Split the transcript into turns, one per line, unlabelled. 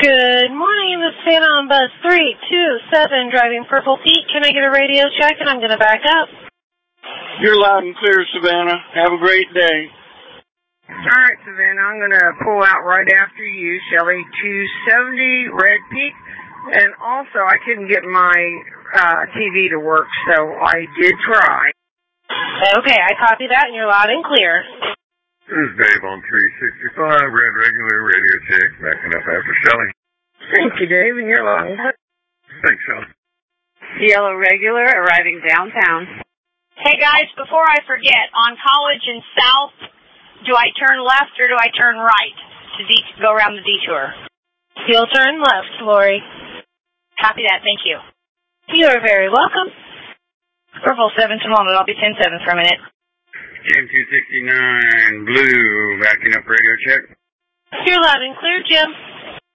Good morning, this is Santa on bus 327, driving Purple Pete. Can I get a radio check? And I'm going to back up.
You're loud and clear, Savannah. Have a great day.
All right, Savannah, I'm going to pull out right after you, Shelly 270, Red Peak. And also, I couldn't get my TV to work, so I did try.
Okay, I copy that, and you're loud and clear.
This is Dave on 365, Red Regular Radio Check, backing up after Shelly.
Thank you, Dave, and you're loud.
Thanks, Shelly.
Yellow Regular, arriving downtown. Hey, guys, before I forget, on College and South, do I turn left or do I turn right to go around the detour?
You'll turn left, Lori.
Copy that. Thank you.
You are very welcome.
Purple 7 to moment. I'll be 10-7 for a minute.
Jim 269, Blue, backing up radio check.
You're loud and clear, Jim.